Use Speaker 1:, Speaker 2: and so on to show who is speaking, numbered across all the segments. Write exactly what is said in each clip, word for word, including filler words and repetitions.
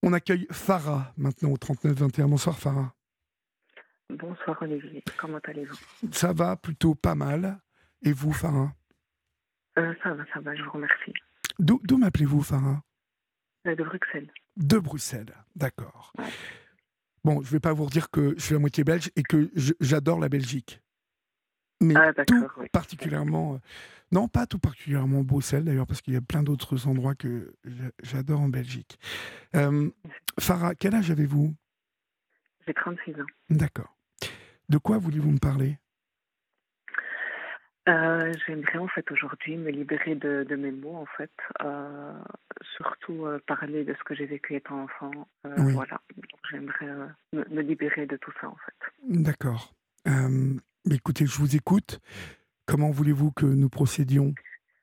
Speaker 1: On accueille Farah maintenant au trente-neuf vingt et un. Bonsoir Farah.
Speaker 2: Bonsoir Olivier, comment allez-vous?
Speaker 1: Ça va plutôt pas mal. Et vous Farah?
Speaker 2: euh, Ça va, ça va, je vous remercie.
Speaker 1: D'où, d'où m'appelez-vous Farah?
Speaker 2: Euh, De Bruxelles.
Speaker 1: De Bruxelles, d'accord.
Speaker 2: Ouais.
Speaker 1: Bon, je ne vais pas vous redire que je suis à moitié belge et que je- j'adore la Belgique. Mais
Speaker 2: Ah
Speaker 1: tout
Speaker 2: d'accord, oui.
Speaker 1: particulièrement... euh, Non, pas tout particulièrement Bruxelles d'ailleurs, parce qu'il y a plein d'autres endroits que j'a- j'adore en Belgique. Euh, Farah, quel âge avez-vous?
Speaker 2: J'ai trente-six ans.
Speaker 1: D'accord. De quoi voulez-vous me parler?
Speaker 2: Euh, j'aimerais en fait aujourd'hui me libérer de, de mes mots en fait, euh, surtout euh, parler de ce que j'ai vécu étant enfant. Euh,
Speaker 1: Oui,
Speaker 2: voilà, donc j'aimerais euh, me, me libérer de tout ça en fait.
Speaker 1: d'accord. Euh, mais écoutez, je vous écoute. Comment voulez-vous que nous procédions?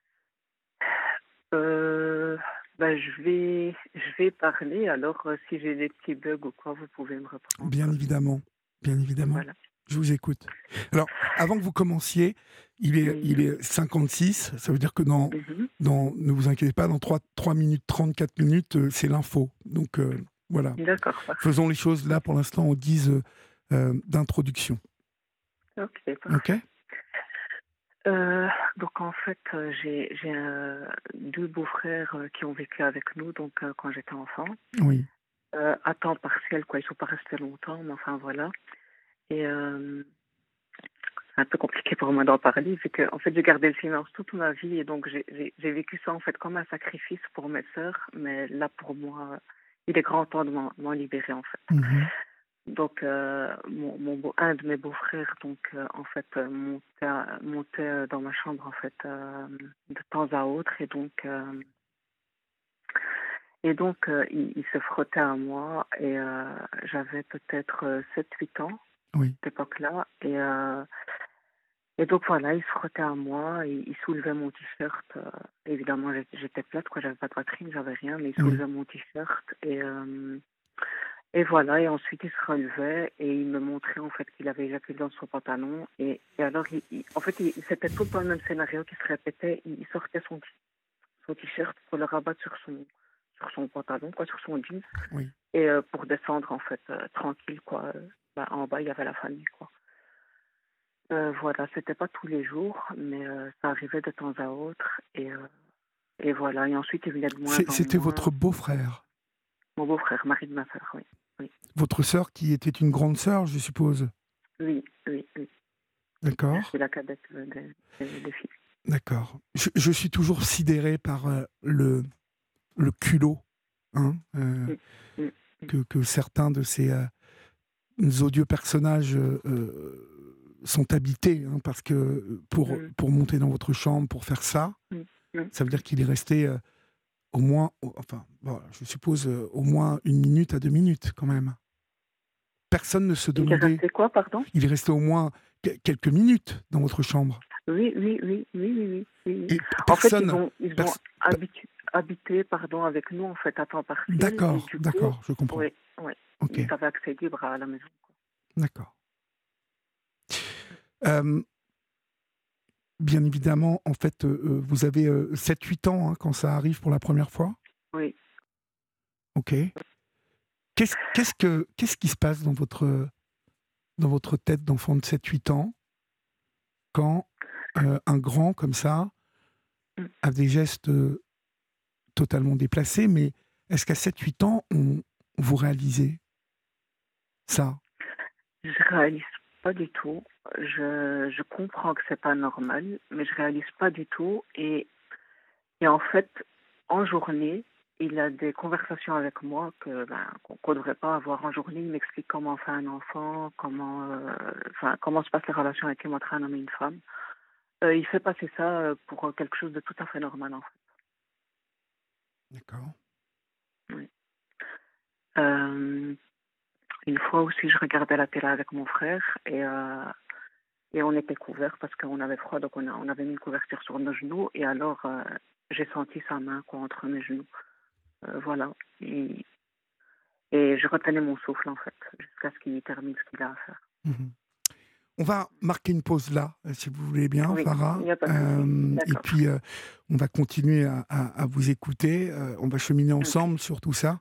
Speaker 2: Euh, bah, je vais, je vais parler. Alors euh, si j'ai des petits bugs ou quoi, vous pouvez me reprendre.
Speaker 1: Bien évidemment, bien évidemment.
Speaker 2: Voilà.
Speaker 1: Je vous écoute. Alors, avant que vous commenciez, il est,
Speaker 2: Oui.
Speaker 1: il est cinquante-six. Ça veut dire que dans,
Speaker 2: Mhm.
Speaker 1: dans ne vous inquiétez pas, dans trois trois minutes trente, quatre minutes, euh, c'est l'info. Donc, euh, voilà.
Speaker 2: D'accord, parfait.
Speaker 1: Faisons les choses là, pour l'instant, au guise euh, d'introduction.
Speaker 2: Ok,
Speaker 1: OK?
Speaker 2: parfait. Euh, donc en fait, euh, j'ai j'ai euh, deux beaux-frères euh, qui ont vécu avec nous donc euh, quand j'étais enfant,
Speaker 1: Oui.
Speaker 2: euh, à temps partiel quoi. Ils sont pas restés longtemps, mais enfin voilà. Et euh, c'est un peu compliqué pour moi d'en parler vu que en fait j'ai gardé le silence toute ma vie et donc j'ai j'ai j'ai vécu ça en fait comme un sacrifice pour mes sœurs, mais là pour moi, il est grand temps de m'en m'en libérer en fait.
Speaker 1: Mhm.
Speaker 2: Donc, euh, mon, mon beau- un de mes beaux-frères, donc, euh, en fait, euh, montait, à- montait euh, dans ma chambre, en fait, euh, de temps à autre, et donc, euh, et donc, euh, il, il se frottait à moi, et euh, j'avais peut-être euh, sept huit ans, à
Speaker 1: Oui.
Speaker 2: cette époque-là, et, euh, et donc voilà, il se frottait à moi, il, il soulevait mon t-shirt, euh, évidemment, j'ai- j'étais plate, quoi, j'avais pas de poitrine, j'avais rien, mais il
Speaker 1: Oui.
Speaker 2: soulevait mon t-shirt, et, euh, Et voilà, et ensuite il se relevait et il me montrait en fait qu'il avait éjaculé dans son pantalon. Et, et alors, il, il- en fait, il- c'était tout le temps le même scénario qui se répétait. Il, il sortait son, t- son t-shirt pour le rabattre sur son, sur son pantalon, quoi, sur son jeans,
Speaker 1: Oui.
Speaker 2: et euh, pour descendre en fait euh, tranquille, quoi. Euh, bah, en bas, il y avait la famille, quoi. Euh, voilà, c'était pas tous les jours, mais euh, ça arrivait de temps à autre. Et, euh, et voilà, et ensuite il venait de moins
Speaker 1: C'est-
Speaker 2: en
Speaker 1: C'était votre
Speaker 2: moins.
Speaker 1: beau-frère,
Speaker 2: Mon beau-frère, mari de ma sœur, oui. Oui,
Speaker 1: votre sœur qui était une grande sœur, je suppose.
Speaker 2: oui, oui, oui. Je
Speaker 1: D'accord?
Speaker 2: suis la cadette euh, des, des, des filles.
Speaker 1: D'accord. Je, je suis toujours sidéré par euh, le, le culot, hein, euh,
Speaker 2: Mm, mm, mm,
Speaker 1: que, que certains de ces euh, odieux personnages euh, euh, sont habités, hein, parce que pour,
Speaker 2: mm,
Speaker 1: pour monter dans votre chambre, pour faire ça,
Speaker 2: mm, mm.
Speaker 1: ça veut dire qu'il est resté euh, au moins, au- enfin, bon, je suppose euh, au moins une minute à deux minutes quand même. Personne ne se
Speaker 2: Il est
Speaker 1: demandait.
Speaker 2: resté quoi, pardon?
Speaker 1: Il est resté au moins que- quelques minutes dans votre chambre.
Speaker 2: Oui, oui, oui, oui, oui, oui, oui, oui.
Speaker 1: Et
Speaker 2: En fait, ils
Speaker 1: personne.
Speaker 2: ont, ils ont
Speaker 1: pers- pe-
Speaker 2: habitu- habité, pardon, avec nous, en fait, à temps partiel. Et
Speaker 1: d'accord,
Speaker 2: du coup,
Speaker 1: d'accord, je comprends.
Speaker 2: oui, oui,
Speaker 1: Ok,
Speaker 2: ils avaient accès libre à la maison, quoi.
Speaker 1: d'accord. Euh, Bien évidemment, en fait, euh, euh, vous avez euh, sept huit ans hein, quand ça arrive pour la première fois.
Speaker 2: Oui.
Speaker 1: Ok. Qu'est-ce, qu'est-ce, que, qu'est-ce qui se passe dans votre, dans votre tête d'enfant de sept huit ans quand euh, un grand comme ça
Speaker 2: Mm.
Speaker 1: a des gestes euh, totalement déplacés, mais est-ce qu'à sept huit ans, on, vous réalisez ça?
Speaker 2: Je réalise pas du tout. Je, je comprends que c'est pas normal, mais je réalise pas du tout. Et Et en fait, en journée, il a des conversations avec moi que ben, qu'on ne devrait pas avoir en journée. Il m'explique comment faire un enfant, comment, euh, enfin, comment se passent les relations avec lui entre un homme et une femme. Euh, il fait passer ça euh, pour quelque chose de tout à fait normal, en fait.
Speaker 1: D'accord.
Speaker 2: Oui. Euh, une fois aussi, je regardais la télé avec mon frère et, euh, et on était couverts parce qu'on avait froid, donc on, a- on avait mis une couverture sur nos genoux. Et alors, euh, j'ai senti sa main quoi, entre mes genoux. Euh, voilà. Et Et je retenais mon souffle, en fait, jusqu'à ce qu'il termine ce qu'il a à faire.
Speaker 1: Mhm. On va marquer une pause là, euh, si vous voulez bien,
Speaker 2: Oui, il
Speaker 1: Farah.
Speaker 2: n'y a pas de souci.
Speaker 1: Euh, et
Speaker 2: D'accord.
Speaker 1: puis, euh, on va continuer à, à- à vous écouter. Euh, on va cheminer
Speaker 2: Ok.
Speaker 1: ensemble sur tout ça.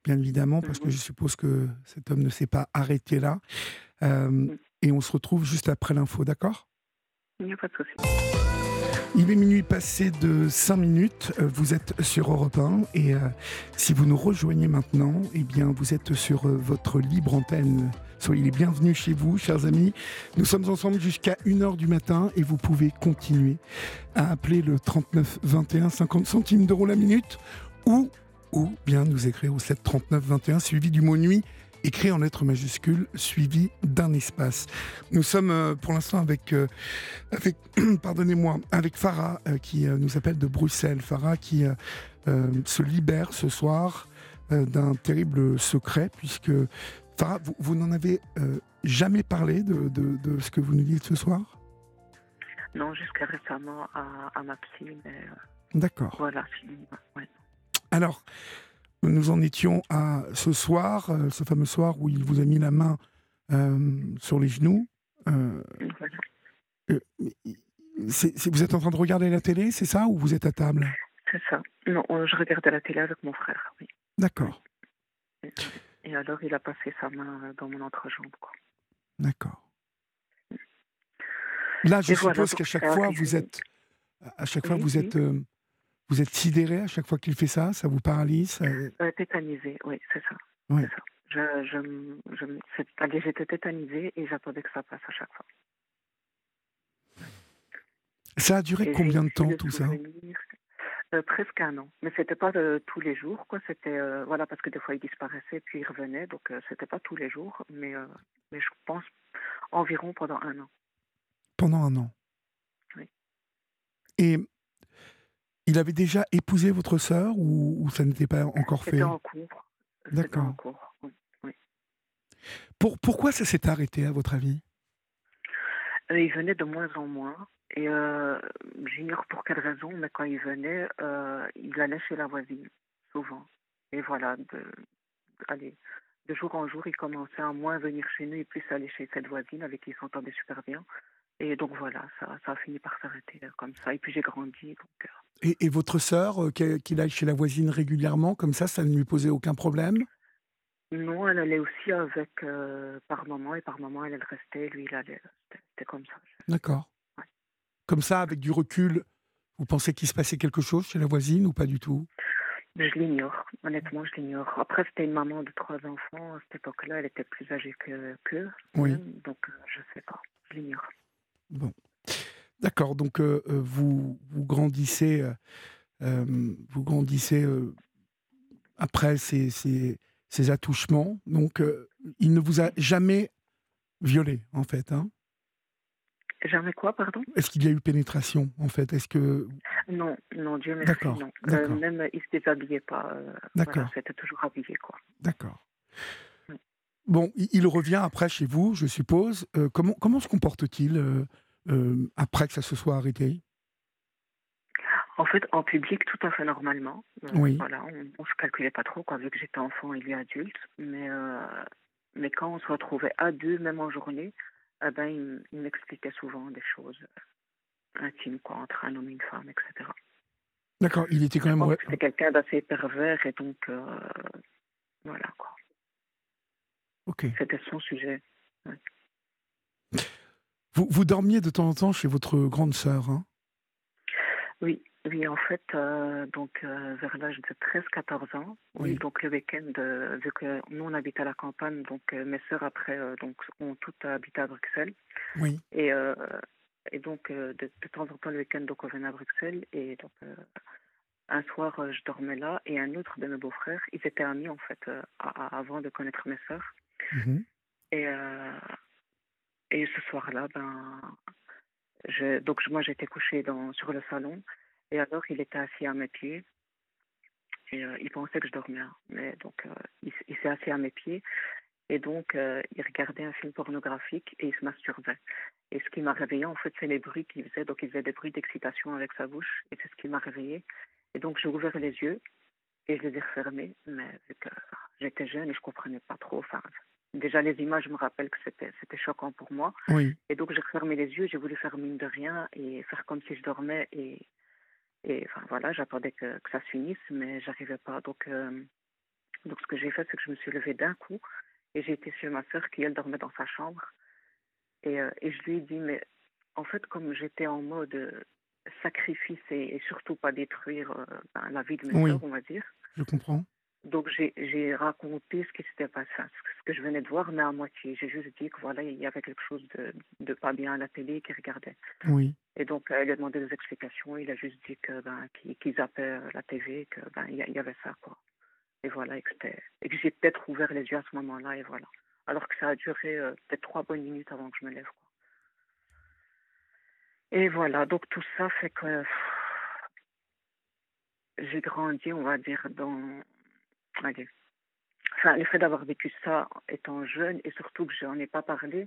Speaker 1: bien évidemment, parce que
Speaker 2: Mhm.
Speaker 1: je suppose que cet homme ne s'est pas arrêté là. Euh,
Speaker 2: Mm.
Speaker 1: et on se retrouve juste après l'info, d'accord?
Speaker 2: Il n'y a pas de souci.
Speaker 1: Il est minuit passé de cinq minutes, euh, vous êtes sur Europe un et euh, si vous nous rejoignez maintenant, eh bien vous êtes sur euh, votre libre antenne. Soyez les bienvenus chez vous, chers amis. Nous sommes ensemble jusqu'à une heure du matin et vous pouvez continuer à appeler le trente-neuf vingt et un, cinquante centimes d'euros la minute ou, ou bien nous écrire au sept trente-neuf vingt et un suivi du mot nuit écrit en lettres majuscules suivi d'un espace. Nous sommes euh, pour l'instant avec, euh, avec pardonnez-moi, avec Farah euh, qui euh, nous appelle de Bruxelles. Farah qui euh, euh, se libère ce soir euh, d'un terrible secret puisque Farah, vous, vous n'en avez euh, jamais parlé de, de, de ce que vous nous dites ce soir?
Speaker 2: Non, jusqu'à récemment à, à ma psy, mais euh,
Speaker 1: D'accord.
Speaker 2: voilà, fini. Ouais.
Speaker 1: Alors, nous en étions à ce soir, euh, ce fameux soir où il vous a mis la main euh, sur les genoux. Euh,
Speaker 2: Voilà,
Speaker 1: euh, c'est- c'est- vous êtes en train de regarder la télé, c'est ça, ou vous êtes à table?
Speaker 2: c'est ça. Non, euh, je regardais la télé avec mon frère, oui. Oui.
Speaker 1: D'accord,
Speaker 2: Et, et alors, il a passé sa main euh, dans mon entrejambe, quoi.
Speaker 1: d'accord. Là, je
Speaker 2: Et voilà,
Speaker 1: suppose
Speaker 2: donc
Speaker 1: qu'à chaque
Speaker 2: c'est
Speaker 1: fois, vous
Speaker 2: arrivé.
Speaker 1: êtes, à chaque fois,
Speaker 2: Oui,
Speaker 1: vous
Speaker 2: oui.
Speaker 1: êtes, euh, vous êtes sidéré à chaque fois qu'il fait ça, ça vous paralyse. euh,
Speaker 2: Euh, tétanisée, oui, c'est ça. C'est
Speaker 1: ouais.
Speaker 2: ça. Je, je, m- je, m- c'est- c'est-à-dire, j'étais tétanisée et j'attendais que ça passe à chaque fois.
Speaker 1: Ça a duré
Speaker 2: Et j'ai
Speaker 1: combien de
Speaker 2: aussi
Speaker 1: temps
Speaker 2: le
Speaker 1: tout ça?
Speaker 2: souvenir, euh, presque un an. Mais c'était pas de tous les jours, quoi. C'était, euh, voilà, parce que des fois il disparaissait puis il revenait, donc euh, c'était pas tous les jours, mais, euh, mais je pense environ pendant un an.
Speaker 1: Pendant un an.
Speaker 2: Oui.
Speaker 1: Et il avait déjà épousé votre sœur ou, ou ça n'était pas encore
Speaker 2: C'était
Speaker 1: fait?
Speaker 2: en cours. C'était en
Speaker 1: D'accord.
Speaker 2: cours. Oui. Oui.
Speaker 1: Pour, pourquoi ça s'est arrêté, à votre avis?
Speaker 2: Euh, il venait de moins en moins. Et euh, j'ignore pour quelle raison, mais quand il venait, euh, il allait chez la voisine, souvent. Et voilà, de, allez, de jour en jour, il commençait à moins venir chez nous et plus aller chez cette voisine avec qui il s'entendait super bien. Et donc voilà, ça, ça a fini par s'arrêter euh, comme ça. Et puis j'ai grandi. Donc,
Speaker 1: Et, et votre sœur, euh, qu'elle- qu'il aille chez la voisine régulièrement, comme ça, ça ne lui posait aucun problème?
Speaker 2: euh, non, elle allait aussi avec euh, par moment et par moment elle, elle restait, lui il allait. C'était c'était comme ça.
Speaker 1: D'accord.
Speaker 2: Ouais.
Speaker 1: Comme ça, avec du recul, vous pensez qu'il se passait quelque chose chez la voisine ou pas du tout?
Speaker 2: Mais je l'ignore, honnêtement, je l'ignore. Après, c'était une maman de trois enfants. À cette époque-là, elle était plus âgée que qu'eux,
Speaker 1: Oui.
Speaker 2: même. Donc, euh, je sais pas. Je l'ignore.
Speaker 1: Bon. D'accord. Donc, euh, euh, vous, vous grandissez, euh, euh, vous grandissez euh, après ces, ces, ces attouchements. Donc, euh, il ne vous a jamais violé, en fait, hein?
Speaker 2: Jamais quoi, pardon?
Speaker 1: Est-ce qu'il y a eu pénétration, en fait? Est-ce que...
Speaker 2: Non, non, Dieu merci,
Speaker 1: D'accord,
Speaker 2: non. Euh,
Speaker 1: d'accord,
Speaker 2: même, euh, il se déshabillait pas. euh, voilà,
Speaker 1: d'accord,
Speaker 2: c'était toujours habillé, quoi.
Speaker 1: d'accord.
Speaker 2: Mm.
Speaker 1: Bon, il il revient après chez vous, je suppose. Euh, comment, comment se comporte-t-il euh, euh, après que ça se soit arrêté?
Speaker 2: En fait, en public, tout à fait normalement. Euh,
Speaker 1: Oui,
Speaker 2: voilà, on, on se calculait pas trop, quoi, vu que j'étais enfant et lui adulte. Mais, euh, mais quand on se retrouvait à deux, même en journée, eh ben, il, m- il m'expliquait souvent des choses intimes, quoi, entre un homme et une femme, et cetera.
Speaker 1: d'accord. Il était quand
Speaker 2: Je
Speaker 1: même...
Speaker 2: pense
Speaker 1: Ouais,
Speaker 2: que c'était quelqu'un d'assez pervers et donc, euh, voilà, quoi.
Speaker 1: ok.
Speaker 2: C'était son sujet. Ouais.
Speaker 1: Vous, vous dormiez de temps en temps chez votre grande sœur, hein?
Speaker 2: Oui, oui, en fait, euh, donc euh, vers l'âge de treize quatorze ans, oui,
Speaker 1: Oui,
Speaker 2: donc le week-end, euh, vu que nous on habite à la campagne, donc euh, mes sœurs après euh, donc ont toutes habité à Bruxelles
Speaker 1: oui.
Speaker 2: et euh, et donc euh, de, de temps en temps le week-end donc on venait à Bruxelles et donc euh, un soir euh, je dormais là et un autre de mes beaux-frères, ils étaient amis en fait euh, à- à- avant de connaître mes sœurs
Speaker 1: Mhm.
Speaker 2: et euh, et ce soir-là ben je, donc moi j'étais couchée dans sur le salon et alors il était assis à mes pieds. Et euh, il pensait que je dormais, hein. Mais donc euh, il, s- il s'est assis à mes pieds et donc euh, il regardait un film pornographique et il se masturbait. Et ce qui m'a réveillée, en fait, c'est les bruits qu'il faisait. Donc il faisait des bruits d'excitation avec sa bouche et c'est ce qui m'a réveillée. Et donc j'ai ouvert les yeux et je les ai refermés, mais vu que j'étais jeune et je comprenais pas trop. Enfin, déjà les images me rappellent que c'était c'était choquant pour moi.
Speaker 1: Oui,
Speaker 2: Et donc j'ai refermé les yeux, j'ai voulu faire mine de rien et faire comme si je dormais et et enfin voilà, j'attendais que, que ça se finisse, mais j'arrivais pas. Donc euh, Donc, ce que j'ai fait, c'est que je me suis levée d'un coup et j'ai été chez ma sœur qui, elle, dormait dans sa chambre. Et, euh, et je lui ai dit, mais en fait, comme j'étais en mode euh, sacrifice et, et surtout pas détruire euh, ben, la vie de mes
Speaker 1: Oui,
Speaker 2: sœurs, on va dire.
Speaker 1: je comprends.
Speaker 2: Donc, j'ai j'ai raconté ce qui s'était passé, enfin, ce que je venais de voir, mais à moitié. J'ai juste dit que voilà, il y avait quelque chose de, de pas bien à la télé qu'il regardait.
Speaker 1: Oui,
Speaker 2: Et donc, elle lui a demandé des explications. Il a juste dit que ben, qu'il qu'il zappait la T V, que ben, il y, a- il y avait ça, quoi. Et voilà, et que, c'était- et que j'ai peut-être ouvert les yeux à ce moment-là, et voilà. Alors que ça a duré euh, peut-être trois bonnes minutes avant que je me lève, quoi. Et voilà, donc tout ça fait que pff, j'ai grandi, on va dire, dans... Allez, enfin, le fait d'avoir vécu ça étant jeune, et surtout que j'en ai pas parlé,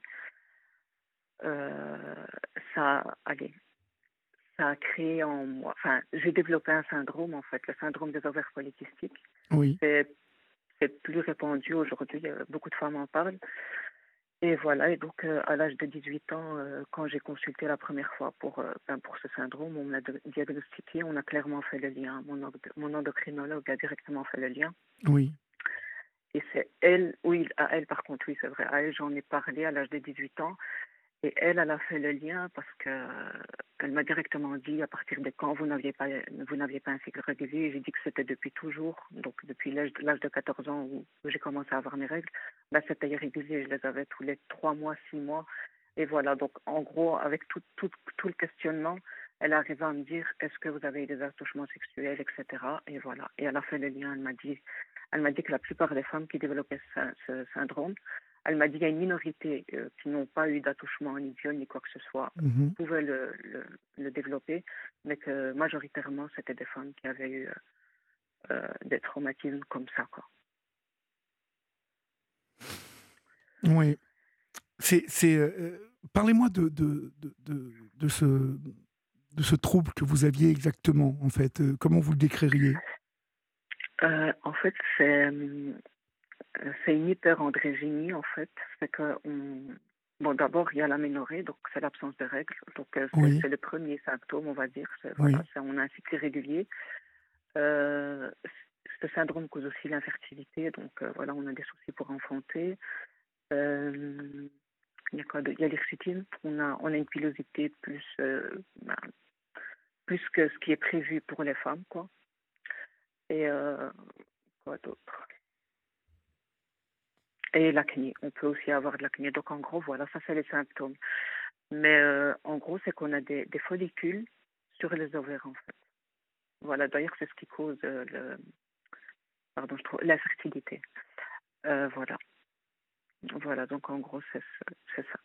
Speaker 2: euh, ça, allez, ça a créé en moi... Enfin, j'ai développé un syndrome, en fait, le syndrome des ovaires polykystiques.
Speaker 1: oui,
Speaker 2: C'est c'est plus répandu aujourd'hui, euh, beaucoup de femmes en parlent. Et voilà, et donc euh, à l'âge de dix-huit ans, euh, quand j'ai consulté la première fois pour, euh, ben, pour ce syndrome, on m'a de- diagnostiqué, on a clairement fait le lien. Mon, endo- mon endocrinologue a directement fait le lien.
Speaker 1: oui.
Speaker 2: Et c'est elle, oui, à elle par contre, oui, c'est vrai, à elle j'en ai parlé à l'âge de dix-huit ans. Et elle, elle a fait le lien parce que euh, elle m'a directement dit à partir de quand vous n'aviez pas vous n'aviez pas un cycle régulier. J'ai dit que c'était depuis toujours, donc depuis l'âge de, l'âge de quatorze ans où j'ai commencé à avoir mes règles. Ben, c'était irrégulier, je les avais tous les trois mois, six mois. Et voilà, donc en gros, avec tout, tout, tout le questionnement, elle arrivait à me dire est-ce que vous avez eu des attouchements sexuels, et cetera. Et voilà. Et elle a fait le lien, elle m'a dit, elle m'a dit que la plupart des femmes qui développaient ce, ce syndrome, elle m'a dit qu'il y a une minorité euh, qui n'ont pas eu d'attouchement ni viol ni quoi que ce soit,
Speaker 1: Mhm.
Speaker 2: pouvaient le, le, le développer, mais que majoritairement, c'était des femmes qui avaient eu euh, euh, des traumatismes comme ça, quoi.
Speaker 1: Oui. C'est, c'est, euh, euh, parlez-moi de, de, de, de, de ce, de ce trouble que vous aviez exactement, en fait. Euh, comment vous le décririez?
Speaker 2: Euh, en fait, c'est, euh, c'est une hyperandrogénie, en fait. C'est que on... Bon, d'abord, il y a l'aménorrhée, donc c'est l'absence de règles. Donc, euh, c'est,
Speaker 1: Oui,
Speaker 2: c'est le premier symptôme, on va dire. C'est, voilà,
Speaker 1: oui,
Speaker 2: c'est, on a un cycle irrégulier. Euh, ce syndrome cause aussi l'infertilité, donc euh, voilà, on a des soucis pour enfanter. Euh, il y a quoi de, il y a l'hirsutisme, on a, on a une pilosité plus, euh, ben, plus que ce qui est prévu pour les femmes, quoi. Et euh, quoi d'autre? Et l'acné, on peut aussi avoir de l'acné. Donc en gros, voilà, ça c'est les symptômes. Mais euh, en gros, c'est qu'on a des, des follicules sur les ovaires, en fait. Voilà, d'ailleurs, c'est ce qui cause euh, le, pardon, je trouve, l'infertilité. Euh, voilà. Voilà, donc en gros, c'est, c'est ça.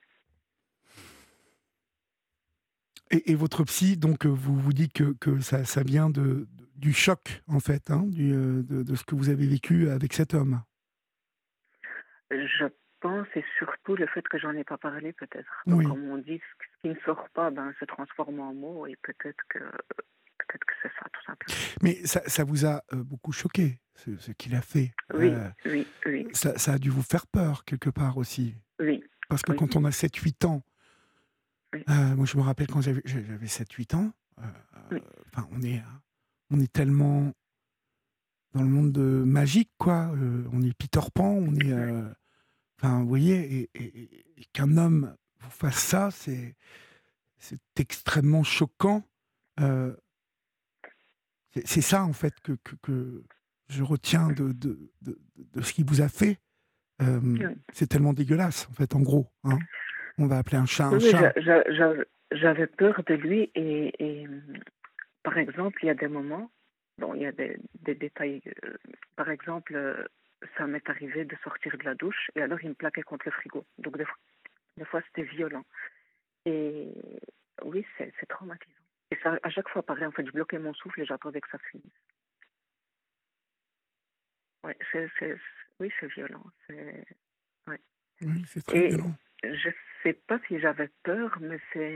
Speaker 1: Et, et votre psy, donc, euh, vous vous dites que, que ça, ça vient de, de- du choc, en fait, hein, du, euh, de, de ce que vous avez vécu avec cet homme.
Speaker 2: Je pense, et surtout le fait que j'en ai pas parlé, peut-être. Donc,
Speaker 1: Oui.
Speaker 2: comme on dit, ce qui ne sort pas, ben, se transforme en mots, et peut-être que, peut-être que c'est ça, tout simplement.
Speaker 1: Mais ça, ça vous a euh, beaucoup choqué, ce, ce qu'il a fait.
Speaker 2: Oui,
Speaker 1: Euh,
Speaker 2: oui, oui,
Speaker 1: ça, ça a dû vous faire peur, quelque part aussi.
Speaker 2: oui,
Speaker 1: Parce que
Speaker 2: oui,
Speaker 1: quand on a sept huit ans,
Speaker 2: oui,
Speaker 1: euh, moi je me rappelle quand j'avais j'avais sept huit ans, euh,
Speaker 2: oui,
Speaker 1: enfin, on est, on est tellement dans le monde de magique, quoi. Euh, on est Peter Pan, on est. euh, Enfin, vous voyez, et, et- et qu'un homme vous fasse ça, c'est c'est extrêmement choquant. Euh, c'est c'est ça, en fait, que, que, que je retiens de, de, de, de ce qu'il vous a fait. Euh,
Speaker 2: oui.
Speaker 1: c'est tellement dégueulasse, en fait, en gros. Hein. On va appeler un chat un
Speaker 2: Oui, oui,
Speaker 1: chat.
Speaker 2: j'a- j'a- j'a- j'avais peur de lui, et, et, par exemple, il y a des moments, bon, il y a des, des détails, euh, par exemple, euh, ça m'est arrivé de sortir de la douche, et alors il me plaquait contre le frigo. Donc, des fois, des fois c'était violent. Et oui, c'est c'est traumatisant. Et ça, à chaque fois, pareil, en fait, je bloquais mon souffle et j'attendais que ça finisse. Ouais, c'est, c'est, oui, c'est violent. C'est, ouais.
Speaker 1: Oui, c'est très
Speaker 2: Et
Speaker 1: violent.
Speaker 2: je sais pas si j'avais peur, mais c'est...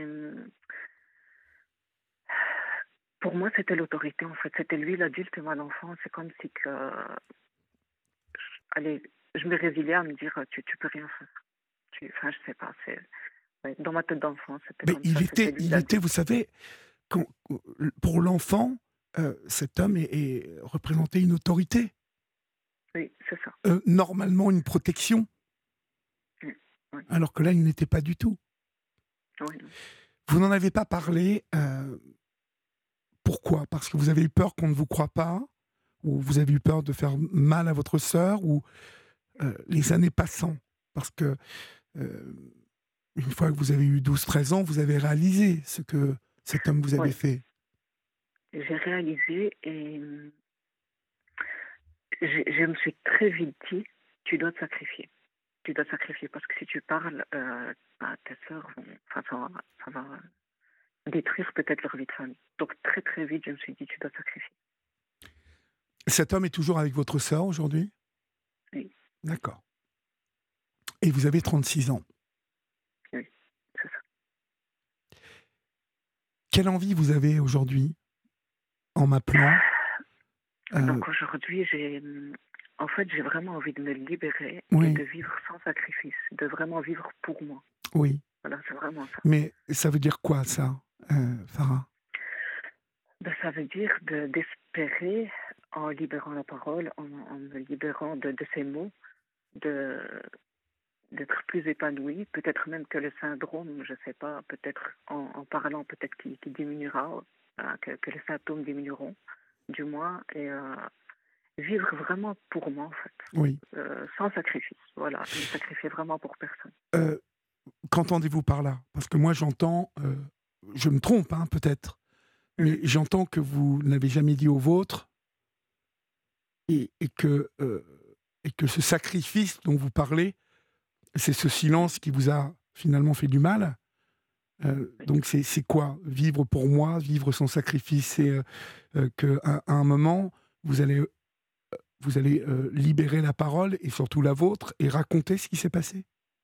Speaker 2: Pour moi, c'était l'autorité, en fait. C'était lui, l'adulte, et moi, l'enfant. C'est comme si que... Allez, je me résiliais à me dire, tu, tu peux rien faire. Tu... Enfin, je sais pas. C'est... ouais, dans ma tête d'enfant, c'était
Speaker 1: Mais
Speaker 2: comme
Speaker 1: il
Speaker 2: ça. C'était
Speaker 1: était,
Speaker 2: lui,
Speaker 1: il était, vous
Speaker 2: l'adulte.
Speaker 1: savez, quand, pour l'enfant, euh, cet homme est, est- représentait une autorité.
Speaker 2: Oui, c'est ça.
Speaker 1: euh, normalement une protection,
Speaker 2: Mm. Oui,
Speaker 1: alors que là, il n'était pas du tout.
Speaker 2: oui, non.
Speaker 1: Vous n'en avez pas parlé. Euh, pourquoi? Parce que vous avez eu peur qu'on ne vous croie pas, ou vous avez eu peur de faire mal à votre sœur, ou euh, les années passant. Parce que euh, une fois que vous avez eu douze treize ans, vous avez réalisé ce que cet homme vous avait
Speaker 2: Oui,
Speaker 1: fait.
Speaker 2: j'ai réalisé et hum, je, je me suis très vite dit, tu dois te sacrifier. Tu dois te sacrifier parce que si tu parles, euh, bah, tes sœurs vont, enfin, ça va, ça va détruire peut-être leur vie de famille. Donc très très vite, je me suis dit, tu dois te sacrifier.
Speaker 1: Cet homme est toujours avec votre sœur aujourd'hui?
Speaker 2: Oui, oui,
Speaker 1: D'accord. Et vous avez trente-six ans.
Speaker 2: oui, c'est ça.
Speaker 1: Quelle envie vous avez aujourd'hui en m'appelant? Euh,
Speaker 2: Donc aujourd'hui, j'ai, hum, en fait, j'ai vraiment envie de me libérer et
Speaker 1: oui,
Speaker 2: de vivre sans sacrifice, de vraiment vivre pour moi.
Speaker 1: oui.
Speaker 2: Voilà, c'est vraiment ça.
Speaker 1: Mais ça veut dire quoi, ça, euh, Farah?
Speaker 2: Ben, ça veut dire de, d'espérer, en libérant la parole, en, en me libérant de, de ces mots, de, d'être plus épanoui. Peut-être même que le syndrome, je ne sais pas, peut-être en, en parlant, peut-être qu'il, qu'il diminuera, hein, que, que les symptômes diminueront, du moins, et euh, vivre vraiment pour moi, en fait,
Speaker 1: Oui.
Speaker 2: euh, sans sacrifice. Voilà, ne sacrifier vraiment pour personne.
Speaker 1: Euh, Qu'entendez-vous par là? Parce que moi, j'entends, euh, je me trompe, hein, peut-être, mais
Speaker 2: Mhm.
Speaker 1: j'entends que vous n'avez jamais dit au vôtre et, et que, euh, et que ce sacrifice dont vous parlez, c'est ce silence qui vous a finalement fait du mal. Euh,
Speaker 2: Oui.
Speaker 1: donc c'est c'est quoi? Vivre pour moi, vivre sans sacrifice, c'est euh, euh, qu'à à un moment, vous allez, vous allez euh, libérer la parole et surtout la vôtre et raconter ce qui s'est passé?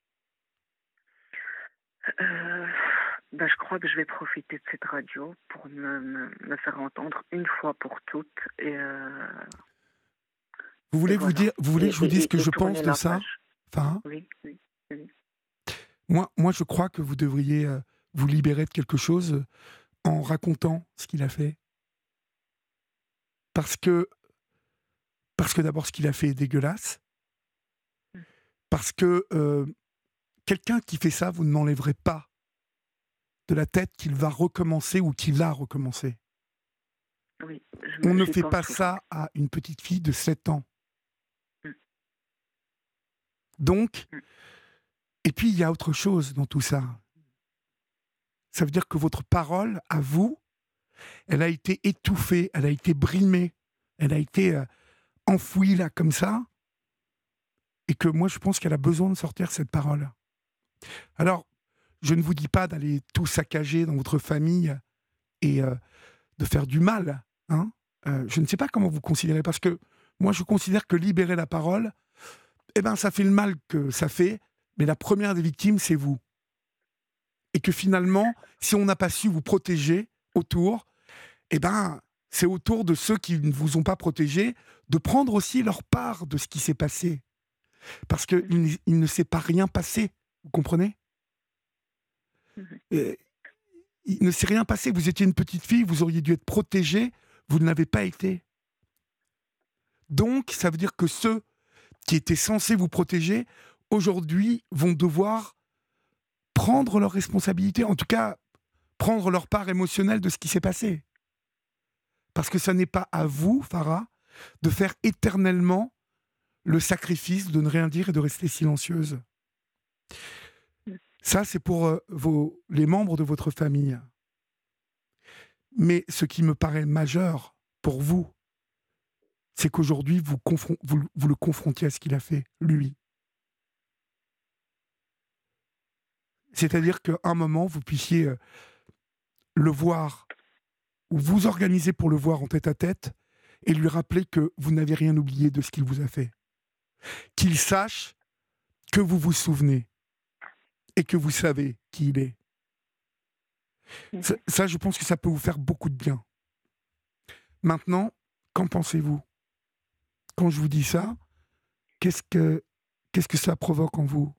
Speaker 2: Euh, ben, je crois que je vais profiter de cette radio pour me, me, me faire entendre une fois pour toutes et, euh,
Speaker 1: Vous
Speaker 2: et
Speaker 1: voulez vous
Speaker 2: voilà.
Speaker 1: dire, vous voulez
Speaker 2: Et,
Speaker 1: que je vous
Speaker 2: et,
Speaker 1: dise ce
Speaker 2: et,
Speaker 1: que
Speaker 2: et
Speaker 1: je pense
Speaker 2: tourner
Speaker 1: de
Speaker 2: la
Speaker 1: ça?
Speaker 2: page.
Speaker 1: Enfin,
Speaker 2: Oui, oui, oui.
Speaker 1: moi, moi, je crois que vous devriez euh, vous libérer de quelque chose euh, en racontant ce qu'il a fait. Parce que, parce que d'abord, ce qu'il a fait est dégueulasse.
Speaker 2: Mm.
Speaker 1: Parce que euh, quelqu'un qui fait ça, vous ne m'enlèverez pas de la tête qu'il va recommencer ou qu'il a recommencé.
Speaker 2: Oui, je
Speaker 1: On
Speaker 2: me-
Speaker 1: ne
Speaker 2: j'y
Speaker 1: fait
Speaker 2: pense
Speaker 1: pas
Speaker 2: souvent.
Speaker 1: ça à une petite fille de sept ans.
Speaker 2: Mm,
Speaker 1: Donc,
Speaker 2: mm.
Speaker 1: et puis il y a autre chose dans tout ça. Ça veut dire que votre parole, à vous, elle a été étouffée, elle a été brimée, elle a été euh, enfouie là comme ça, et que moi je pense qu'elle a besoin de sortir cette parole. Alors, je ne vous dis pas d'aller tout saccager dans votre famille et euh, de faire du mal. Hein. Euh, je ne sais pas comment vous considérez, parce que moi je considère que libérer la parole, eh ben ça fait le mal que ça fait, mais la première des victimes, c'est vous. Et que finalement, si on n'a pas su vous protéger autour, eh ben c'est au tour de ceux qui ne vous ont pas protégé de prendre aussi leur part de ce qui s'est passé. Parce qu'il
Speaker 2: Mhm,
Speaker 1: il ne s'est pas rien passé, vous comprenez?
Speaker 2: mhm.
Speaker 1: Et il ne s'est rien passé, vous étiez une petite fille, vous auriez dû être protégée, vous ne l'avez pas été. Donc, ça veut dire que ceux qui étaient censés vous protéger, aujourd'hui, vont devoir prendre leurs responsabilités, en tout cas, prendre leur part émotionnelle de ce qui s'est passé. Parce que ça n'est pas à vous, Farah, de faire éternellement le sacrifice de ne rien dire et de rester silencieuse. Ça, c'est pour euh, vos, les membres de votre famille. Mais ce qui me paraît majeur pour vous, c'est qu'aujourd'hui, vous, confron- vous, vous le confrontiez à ce qu'il a fait, lui. C'est-à-dire qu'à un moment, vous puissiez euh, le voir, ou vous organiser pour le voir en tête-à-tête, et lui rappeler que vous n'avez rien oublié de ce qu'il vous a fait. Qu'il sache que vous vous souvenez, et que vous savez qui il est. Ça,
Speaker 2: Mhm.
Speaker 1: ça, je pense que ça peut vous faire beaucoup de bien. Maintenant, qu'en pensez-vous? Quand je vous dis ça, qu'est-ce que, qu'est-ce que ça provoque en vous?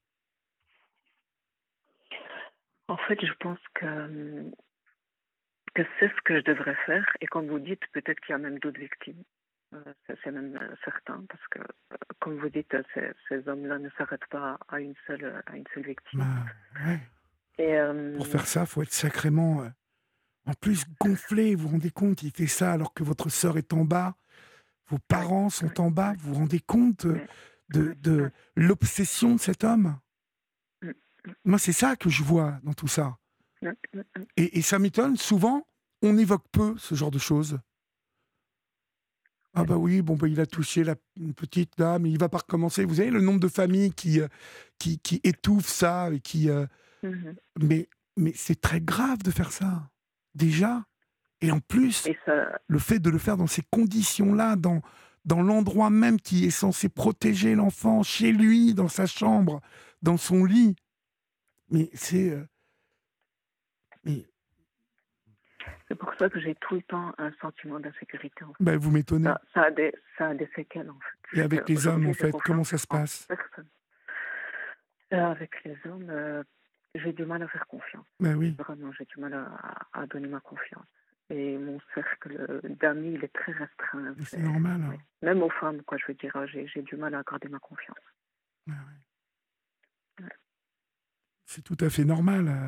Speaker 2: En fait, je pense que, hum, que c'est ce que je devrais faire. Et comme vous dites, peut-être qu'il y a même d'autres victimes. Euh, c'est c'est même euh, certain, parce que, euh, comme vous dites, euh, ces, ces hommes-là ne s'arrêtent pas à une seule, à une seule victime.
Speaker 1: Ben, ouais.
Speaker 2: Et
Speaker 1: Pour
Speaker 2: euh,
Speaker 1: faire ça, faut être sacrément... euh, en plus, gonflé, vous vous rendez compte, il fait ça alors que votre sœur est en bas, vos
Speaker 2: oui,
Speaker 1: parents
Speaker 2: oui,
Speaker 1: sont en bas,
Speaker 2: oui,
Speaker 1: vous vous rendez compte euh,
Speaker 2: mais,
Speaker 1: de,
Speaker 2: oui, oui,
Speaker 1: de l'obsession de cet homme?
Speaker 2: mm, mm,
Speaker 1: Moi, c'est ça que je vois dans tout ça.
Speaker 2: mm, mm, mm.
Speaker 1: Et, et ça m'étonne, souvent, on évoque peu ce genre de choses. Ah bah oui, bon bah il a touché la une petite dame, il va pas recommencer. Vous savez le nombre de familles qui euh, qui, qui étouffent ça et qui euh,
Speaker 2: Mhm.
Speaker 1: mais mais c'est très grave de faire ça déjà. Et en plus,
Speaker 2: Et ça,
Speaker 1: le fait de le faire dans ces conditions-là, dans dans l'endroit même qui est censé protéger l'enfant, chez lui, dans sa chambre, dans son lit, mais c'est euh, mais
Speaker 2: c'est pour ça que j'ai tout le temps un sentiment d'insécurité, en fait.
Speaker 1: bah, vous m'étonnez.
Speaker 2: Ça, ça a des, ça a des séquelles, en fait.
Speaker 1: Et
Speaker 2: C'est
Speaker 1: avec les hommes, en
Speaker 2: qu'aujourd'hui, j'ai
Speaker 1: fait, comment
Speaker 2: confiance
Speaker 1: ça se
Speaker 2: en
Speaker 1: passe?
Speaker 2: personne. Euh, avec les hommes, euh, j'ai du mal à faire confiance.
Speaker 1: Ben oui,
Speaker 2: Vraiment, j'ai du mal à, à donner ma confiance. Et mon cercle d'amis, il est très restreint.
Speaker 1: mais c'est
Speaker 2: C'est,
Speaker 1: normal,
Speaker 2: oui.
Speaker 1: hein.
Speaker 2: Même aux femmes, quoi, je veux dire, euh, j'ai, j'ai du mal à accorder ma confiance.
Speaker 1: Ouais, ouais.
Speaker 2: Ouais.
Speaker 1: C'est tout à fait normal. euh.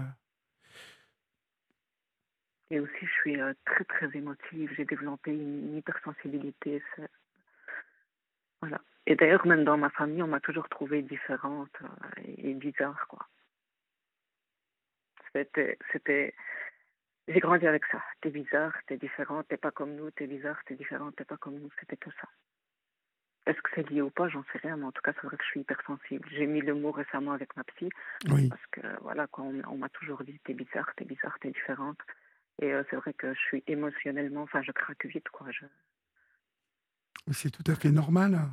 Speaker 2: Et aussi, je suis euh, très, très émotive. J'ai développé une, une hypersensibilité. C'est- Voilà. Et d'ailleurs, même dans ma famille, on m'a toujours trouvée différente euh, et, et bizarre, quoi. C'était, c'était... J'ai grandi avec ça. T'es bizarre, t'es différent, t'es pas comme nous, t'es bizarre, t'es différent, t'es pas comme nous. C'était que ça. Est-ce que c'est lié ou pas, j'en sais rien, mais en tout cas, c'est vrai que je suis hypersensible. J'ai mis le mot récemment avec ma psy,
Speaker 1: Oui,
Speaker 2: parce que, voilà, quand on, on m'a toujours dit, t'es bizarre, t'es bizarre, t'es différente. Et euh, c'est vrai que je suis émotionnellement, enfin, je craque vite, quoi. Je,
Speaker 1: mais c'est tout à fait
Speaker 2: voilà.
Speaker 1: normal.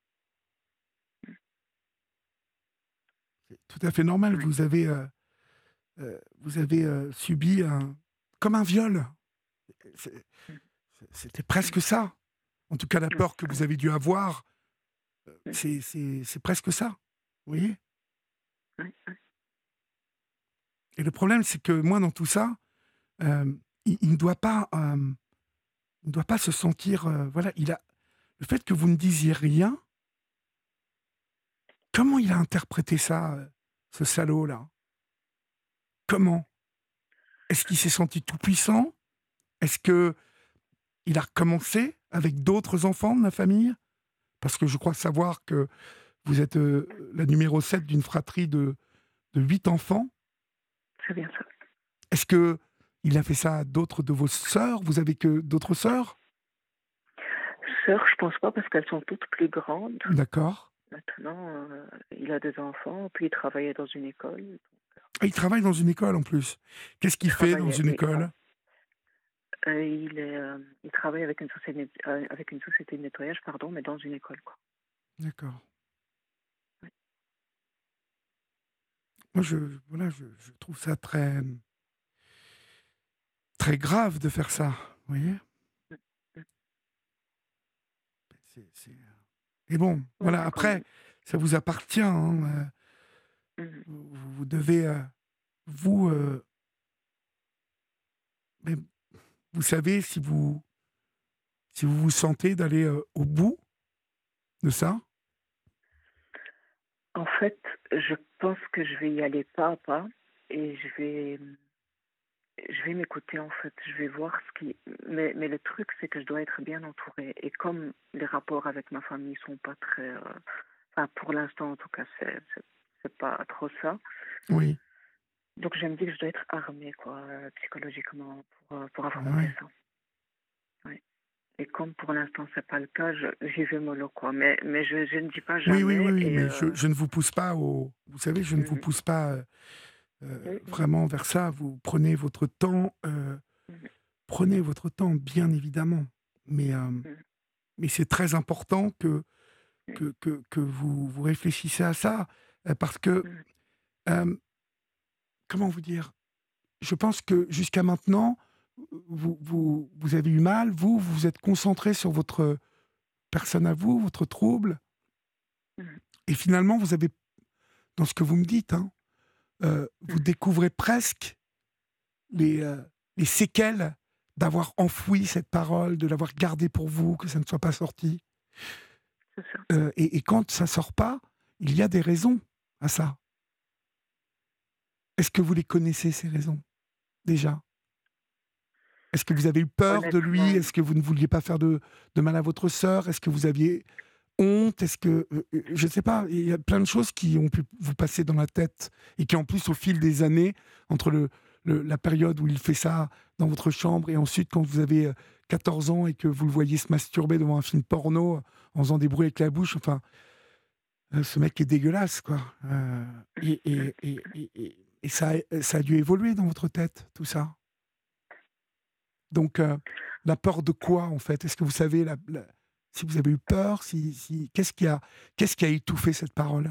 Speaker 1: C'est tout à fait normal.
Speaker 2: Ouais.
Speaker 1: Vous avez, euh, euh, vous avez euh, subi un, comme un viol. C'est-
Speaker 2: Mm,
Speaker 1: C'était
Speaker 2: mm,
Speaker 1: presque ça. En tout cas, la
Speaker 2: ouais,
Speaker 1: peur que vous
Speaker 2: ouais,
Speaker 1: avez dû avoir,
Speaker 2: mm,
Speaker 1: c'est c'est- c'est presque ça. Vous voyez?
Speaker 2: ouais, ouais,
Speaker 1: Et le problème, c'est que moi, dans tout ça, euh, il, il ne doit pas, euh, il ne doit pas se sentir. euh, voilà, il a le fait que vous ne disiez rien. Comment il a interprété ça, euh, ce salaud-là? Comment? Est-ce qu'il s'est senti tout puissant? Est-ce que il a recommencé avec d'autres enfants de la famille? Parce que je crois savoir que vous êtes euh, la numéro sept d'une fratrie de, de huit enfants.
Speaker 2: c'est bien ça.
Speaker 1: Est-ce que il a fait ça à d'autres de vos sœurs? Vous avez que d'autres sœurs?
Speaker 2: Sœurs, je pense pas, parce qu'elles sont toutes plus grandes.
Speaker 1: D'accord.
Speaker 2: Maintenant, euh, il a des enfants, puis il travaillait dans une école.
Speaker 1: Ah, il travaille dans une école en plus. Qu'est-ce
Speaker 2: Il
Speaker 1: qu'il fait dans
Speaker 2: travaillait,
Speaker 1: une
Speaker 2: oui.
Speaker 1: école?
Speaker 2: Euh, il, est, euh, il travaille avec une société, euh, avec une société de nettoyage, pardon, mais dans une école, quoi.
Speaker 1: D'accord.
Speaker 2: Ouais.
Speaker 1: Moi, je, voilà, je, je trouve ça très, très grave de faire ça. Vous voyez?
Speaker 2: Mm, mm.
Speaker 1: C'est, c'est- Et bon,
Speaker 2: Ouais,
Speaker 1: voilà,
Speaker 2: c'est
Speaker 1: après,
Speaker 2: comme.
Speaker 1: ça vous appartient, hein, euh,
Speaker 2: Mhm.
Speaker 1: vous, vous devez, euh, vous, euh, mais vous savez si vous, si vous vous sentez d'aller euh, au bout de ça.
Speaker 2: En fait, je pense que je vais y aller pas à pas, et je vais, je vais m'écouter, en fait. Je vais voir ce qui. Mais, mais le truc, c'est que je dois être bien entourée. Et comme les rapports avec ma famille sont pas très. euh, Enfin, pour l'instant, en tout cas, c'est, c'est, c'est pas trop ça.
Speaker 1: Oui,
Speaker 2: Donc, je me dis que je dois être armée, quoi, euh, psychologiquement, pour, euh, pour affronter
Speaker 1: oui,
Speaker 2: ça. Ouais. Et comme pour l'instant, c'est pas le cas, je, j'y vais mollo, quoi. Mais, mais je, je ne dis pas
Speaker 1: oui, oui, oui,
Speaker 2: jamais.
Speaker 1: oui,
Speaker 2: Et
Speaker 1: mais je,
Speaker 2: euh,
Speaker 1: je ne vous pousse pas au, vous savez, je ne vous
Speaker 2: mhm,
Speaker 1: pousse pas euh, euh,
Speaker 2: mhm,
Speaker 1: vraiment vers ça. Vous prenez votre temps, euh,
Speaker 2: mhm,
Speaker 1: prenez votre temps, bien évidemment. Mais, euh,
Speaker 2: mhm,
Speaker 1: mais c'est très important que,
Speaker 2: mhm,
Speaker 1: que, que, que vous, vous réfléchissez à ça, euh, parce que,
Speaker 2: mhm,
Speaker 1: euh, comment vous dire, je pense que jusqu'à maintenant, vous, vous, vous avez eu mal, vous, vous vous êtes concentré sur votre personne à vous, votre trouble,
Speaker 2: mhm,
Speaker 1: et finalement, vous avez, dans ce que vous me dites, hein, euh, vous
Speaker 2: mhm.
Speaker 1: découvrez presque les, euh, les séquelles d'avoir enfoui cette parole, de l'avoir gardée pour vous, que ça ne soit pas sorti.
Speaker 2: C'est ça.
Speaker 1: Euh, et, et quand ça sort pas, il y a des raisons à ça. Est-ce que vous les connaissez, ces raisons, déjà? Est-ce que vous avez eu peur de lui?
Speaker 2: Honnêtement,
Speaker 1: Est-ce que vous ne vouliez pas faire de, de mal à votre sœur? Est-ce que vous aviez honte? Est-ce que... euh, euh, je ne sais pas, il y a plein de choses qui ont pu vous passer dans la tête et qui, en plus, au fil des années, entre le, le- la période où il fait ça dans votre chambre et ensuite quand vous avez euh, quatorze ans et que vous le voyez se masturber devant un film porno en faisant des bruits avec la bouche, enfin, euh, ce mec est dégueulasse, quoi. Euh, et, et, et, et, et- et ça, a- ça a dû évoluer dans votre tête, tout ça. Donc, euh, la peur de quoi, en fait? Est-ce que vous savez la- la- si vous avez eu peur, si, si... qu'est-ce qui a, qu'est-ce qui a étouffé cette parole?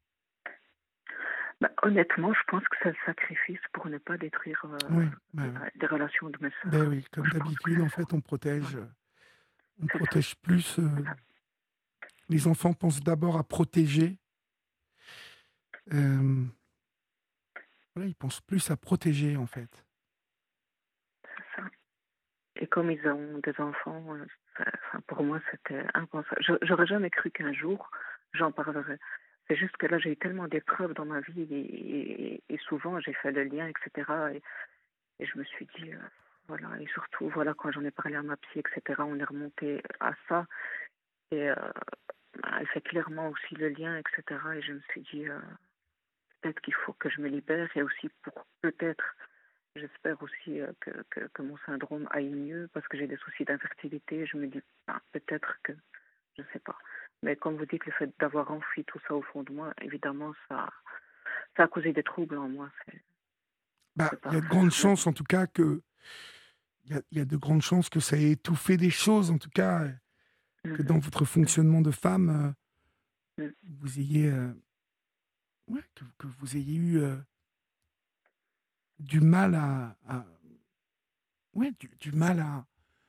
Speaker 2: bah, honnêtement, je pense que c'est le sacrifice pour ne pas détruire euh,
Speaker 1: Oui, ben oui.
Speaker 2: la- les relations de mes
Speaker 1: Ben
Speaker 2: sœurs.
Speaker 1: oui, comme
Speaker 2: Je pense que
Speaker 1: d'habitude,
Speaker 2: c'est
Speaker 1: en
Speaker 2: ça.
Speaker 1: fait, on protège,
Speaker 2: Ouais,
Speaker 1: euh, on
Speaker 2: c'est ça.
Speaker 1: protège plus. euh,
Speaker 2: C'est ça.
Speaker 1: les enfants pensent d'abord à protéger. euh, voilà, ils pensent plus à protéger, en fait.
Speaker 2: C'est ça. Et comme ils ont des enfants, euh, ça- enfin, pour moi, c'était impensable. Je- J'aurais jamais cru qu'un jour, j'en parlerais. C'est juste que là, j'ai eu tellement d'épreuves dans ma vie et, et- et souvent, j'ai fait le lien, et cetera. Et, et je me suis dit, euh, voilà, et surtout, voilà, quand j'en ai parlé à ma psy, et cetera, on est remonté à ça. Et euh, elle fait clairement aussi le lien, et cetera. Et je me suis dit, euh, peut-être qu'il faut que je me libère et aussi pour peut-être, j'espère aussi euh, que, que, que mon syndrome aille mieux parce que j'ai des soucis d'infertilité. Je me dis, ah, peut-être que, je ne sais pas. Mais comme vous dites, le fait d'avoir enfoui tout ça au fond de moi, évidemment, ça, ça a causé des troubles en moi. C'est,
Speaker 1: Bah,
Speaker 2: c'est
Speaker 1: il y
Speaker 2: pas,
Speaker 1: a de
Speaker 2: c'est
Speaker 1: grandes
Speaker 2: sûr.
Speaker 1: chances, en tout cas, que il y a, il y a de grandes chances que ça ait étouffé des choses, en tout cas, euh, que
Speaker 2: Mhm.
Speaker 1: dans votre fonctionnement de femme, euh,
Speaker 2: Mhm.
Speaker 1: vous ayez, euh, ouais, que, que vous ayez eu euh, du mal à, à- ouais, du, du mal à,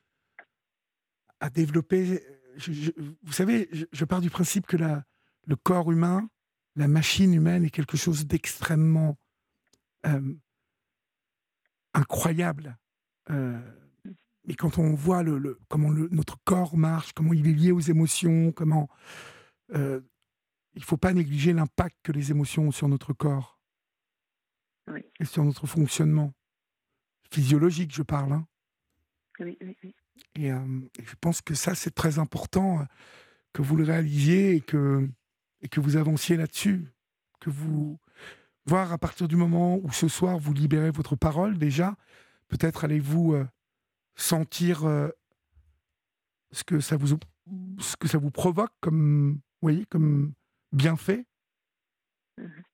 Speaker 1: à développer. je- je- vous savez, je, je pars du principe que la, le corps humain, la machine humaine est quelque chose d'extrêmement euh, incroyable. Euh, et quand on voit le, le- comment le- notre corps marche, comment il est lié aux émotions, comment euh, il ne faut pas négliger l'impact que les émotions ont sur notre corps
Speaker 2: Oui,
Speaker 1: et sur notre fonctionnement physiologique, je parle. Hein.
Speaker 2: oui, oui, oui.
Speaker 1: Et, euh, et je pense que ça, c'est très important euh, que vous le réalisiez et que, et que vous avanciez là-dessus. Que vous, voir à partir du moment où ce soir vous libérez votre parole, déjà, peut-être allez-vous euh, sentir euh, ce que ça vous, ce que ça vous provoque comme, vous voyez, comme bienfait.
Speaker 2: Mhm.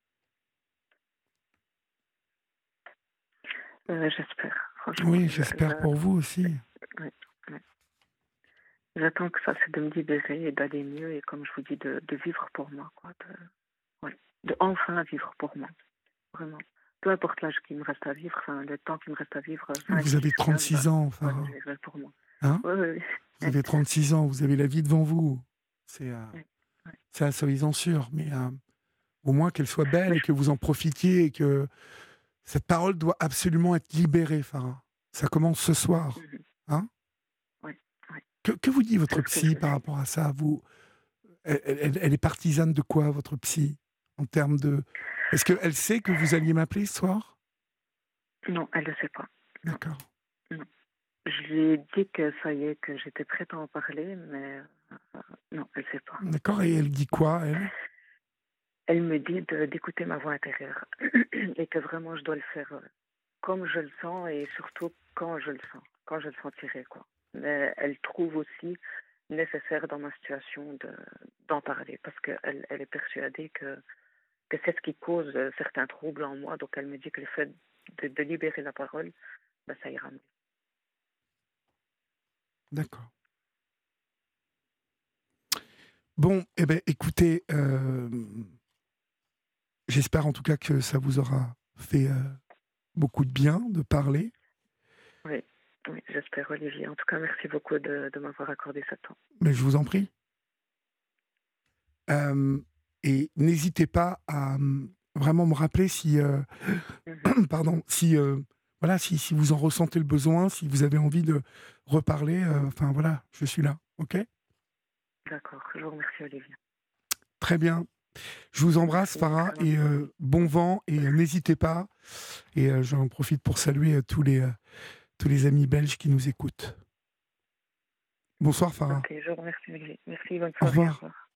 Speaker 2: Euh, j'espère, franchement.
Speaker 1: Oui,
Speaker 2: Je,
Speaker 1: j'espère pour
Speaker 2: je-
Speaker 1: vous aussi.
Speaker 2: oui, oui. J'attends que ça, c'est de me libérer et d'aller mieux et comme je vous dis, de, de vivre pour moi, quoi. De, ouais, de enfin vivre pour moi, vraiment. Peu importe l'âge qu'il me reste à vivre, enfin, le temps qu'il me reste à vivre, cinq,
Speaker 1: Vous
Speaker 2: dix,
Speaker 1: avez
Speaker 2: quinze,
Speaker 1: trente-six
Speaker 2: bah,
Speaker 1: ans,
Speaker 2: voilà, je
Speaker 1: Farah.
Speaker 2: vivrai pour moi.
Speaker 1: Hein?
Speaker 2: Oui, oui,
Speaker 1: Vous
Speaker 2: oui.
Speaker 1: avez trente-six ans, vous avez la vie devant vous. C'est euh,
Speaker 2: Oui, oui.
Speaker 1: c'est à soyez-en sûr, mais euh, au moins qu'elle soit belle
Speaker 2: Mais
Speaker 1: et
Speaker 2: je-
Speaker 1: que vous en profitiez et que cette parole doit absolument être libérée, Farah. Ça commence ce soir.
Speaker 2: Mhm.
Speaker 1: Hein?
Speaker 2: Oui, oui.
Speaker 1: Que, que vous dit
Speaker 2: C'est
Speaker 1: votre
Speaker 2: ce que
Speaker 1: psy par
Speaker 2: j'essaie.
Speaker 1: rapport à ça? Vous, elle, elle- elle est partisane de quoi, votre psy? En termes de... Est-ce qu'elle sait que vous alliez m'appeler ce soir?
Speaker 2: Non, elle ne le sait pas. Non,
Speaker 1: D'accord.
Speaker 2: non. Je lui ai dit que ça y est, que j'étais prête à en parler, mais euh, non, elle ne sait pas.
Speaker 1: D'accord, et elle dit quoi, elle?
Speaker 2: Elle me dit de- d'écouter ma voix intérieure et que vraiment je dois le faire euh, comme je le sens et surtout quand je le sens, quand je le sentirai, quoi. Mais elle trouve aussi nécessaire dans ma situation de, d'en parler parce qu'elle elle est persuadée que, que c'est ce qui cause euh, certains troubles en moi. Donc elle me dit que le fait de, de libérer la parole, ben, ça ira mieux.
Speaker 1: D'accord. Bon, eh ben, écoutez, euh, j'espère en tout cas que ça vous aura fait euh, beaucoup de bien de parler.
Speaker 2: Oui, oui, j'espère, Olivier. En tout cas, merci beaucoup de, de m'avoir accordé ce temps.
Speaker 1: Mais je vous en prie. Euh, et n'hésitez pas à euh, vraiment me rappeler si, euh,
Speaker 2: Mhm.
Speaker 1: pardon, si euh, voilà, si, si vous en ressentez le besoin, si vous avez envie de reparler, euh, enfin voilà, je suis là, ok?
Speaker 2: D'accord, je vous remercie, Olivier.
Speaker 1: Très bien. Je vous embrasse,
Speaker 2: Merci,
Speaker 1: Farah,
Speaker 2: excellente
Speaker 1: et
Speaker 2: journée.
Speaker 1: euh, bon vent, et euh, n'hésitez pas, et euh, j'en profite pour saluer euh, tous les, euh, tous les amis belges qui nous écoutent. Bonsoir, Farah.
Speaker 2: Ok, je vous remercie, Olivier. Merci, bonne
Speaker 1: Au
Speaker 2: soirée, au
Speaker 1: revoir.
Speaker 2: revoir.